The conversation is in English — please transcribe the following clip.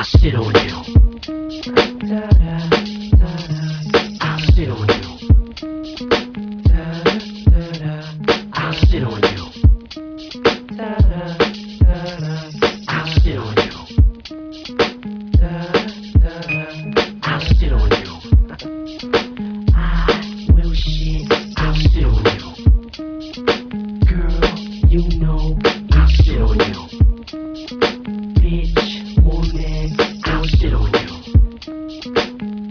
sit on you. I'll sit on you. I'll sit on you. I'll sit on you. I'll sit on you. I will shit, I'll sit on you. Girl, you know I'll sit on you.